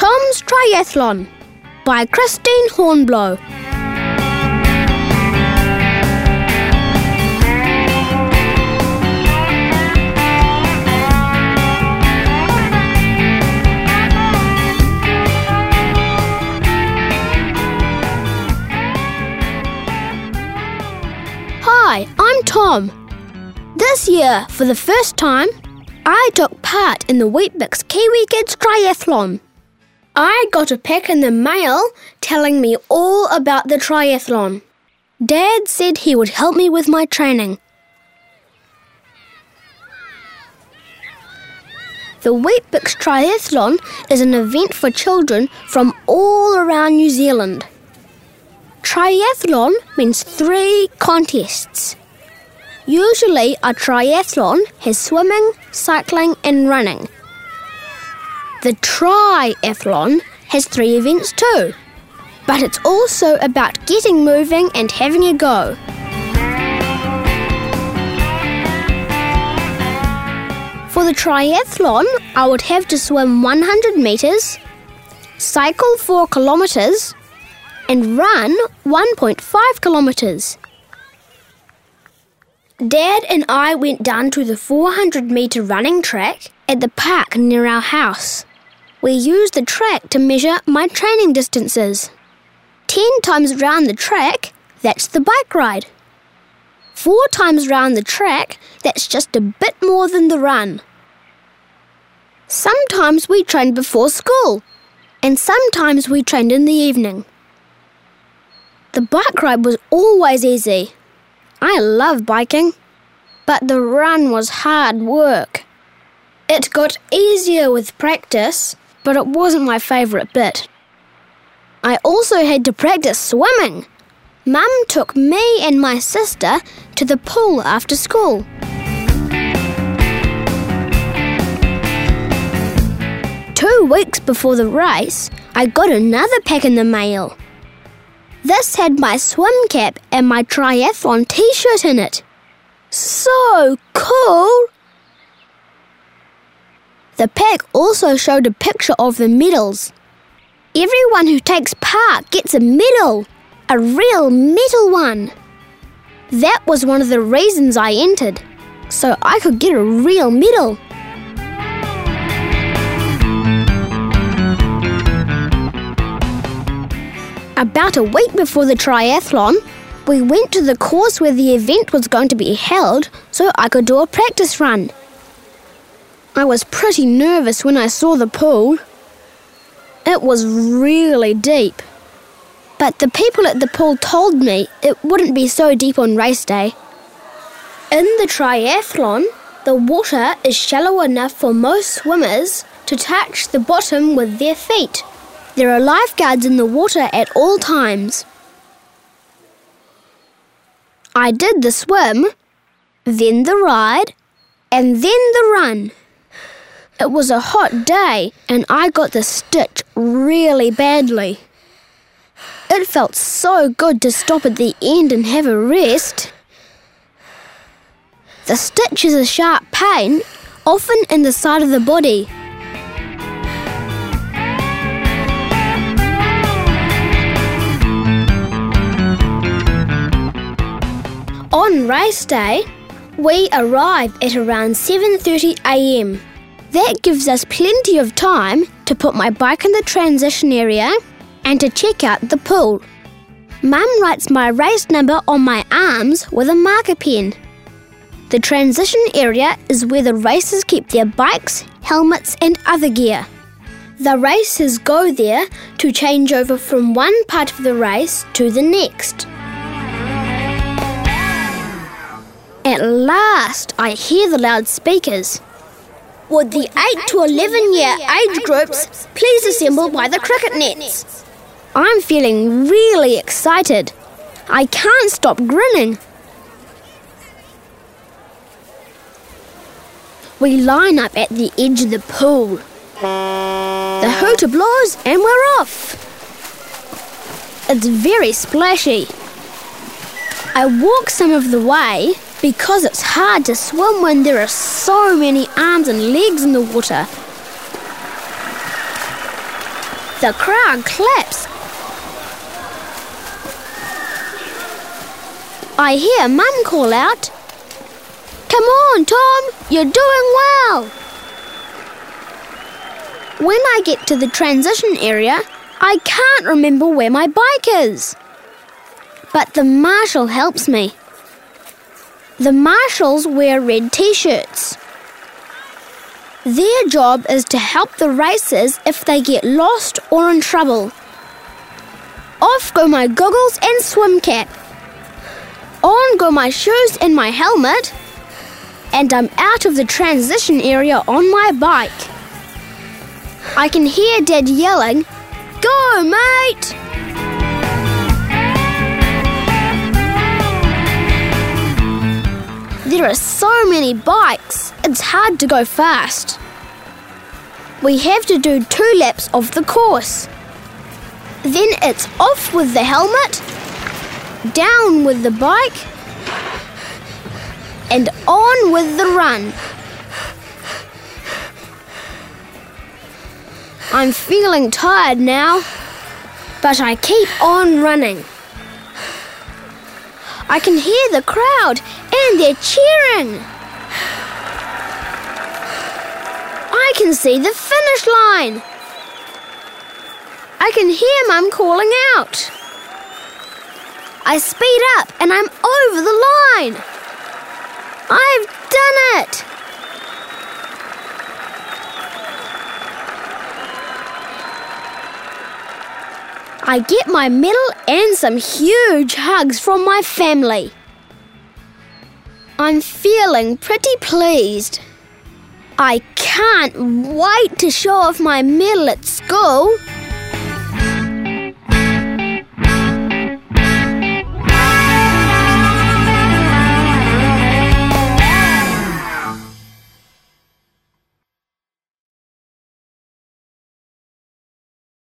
Tom's Triathlon by Christine Hornblow. Hi, I'm Tom. This year, for the first time, I took part in the Weet-Bix Kiwi Kids Triathlon. I got a pack in the mail telling me all about the triathlon. Dad said he would help me with my training. The Weet-Bix Triathlon is an event for children from all around New Zealand. Triathlon means 3 contests. Usually a triathlon has swimming, cycling and running. The triathlon has 3 events too, but it's also about getting moving and having a go. For the triathlon, I would have to swim 100 metres, cycle 4 kilometres and run 1.5 kilometres. Dad and I went down to the 400-metre running track at the park near our house. We used the track to measure my training distances. 10 times round the track, that's the bike ride. 4 times round the track, that's just a bit more than the run. Sometimes we trained before school, and sometimes we trained in the evening. The bike ride was always easy. I love biking, but the run was hard work. It got easier with practice, but it wasn't my favourite bit. I also had to practice swimming. Mum took me and my sister to the pool after school. Two weeks before the race, I got another pack in the mail. This had my swim cap and my triathlon t-shirt in it. So cool! The pack also showed a picture of the medals. Everyone who takes part gets a medal, a real metal one. That was one of the reasons I entered, so I could get a real medal. About a week before the triathlon, we went to the course where the event was going to be held so I could do a practice run. I was pretty nervous when I saw the pool. It was really deep. But the people at the pool told me it wouldn't be so deep on race day. In the triathlon, the water is shallow enough for most swimmers to touch the bottom with their feet. There are lifeguards in the water at all times. I did the swim, then the ride, and then the run. It was a hot day and I got the stitch really badly. It felt so good to stop at the end and have a rest. The stitch is a sharp pain, often in the side of the body. On race day, we arrive at around 7:30 a.m. That gives us plenty of time to put my bike in the transition area and to check out the pool. Mum writes my race number on my arms with a marker pen. The transition area is where the racers keep their bikes, helmets and other gear. The racers go there to change over from one part of the race to the next. At last, I hear the loudspeakers. Would the 8 to 11-year age groups please assemble by the cricket nets? I'm feeling really excited. I can't stop grinning. We line up at the edge of the pool. The hooter blows and we're off. It's very splashy. I walk some of the way because it's hard to swim when there are so many arms and legs in the water. The crowd claps. I hear Mum call out, "Come on, Tom, you're doing well." When I get to the transition area, I can't remember where my bike is. But the marshal helps me. The marshals wear red t-shirts. Their job is to help the racers if they get lost or in trouble. Off go my goggles and swim cap. On go my shoes and my helmet. And I'm out of the transition area on my bike. I can hear Dad yelling, "Go, mate!" There are so many bikes, it's hard to go fast. We have to do 2 laps of the course. Then it's off with the helmet, down with the bike, and on with the run. I'm feeling tired now, but I keep on running. I can hear the crowd and they're cheering. I can see the finish line. I can hear Mum calling out. I speed up and I'm over the line. I've done it! I get my medal and some huge hugs from my family. I'm feeling pretty pleased. I can't wait to show off my medal at school.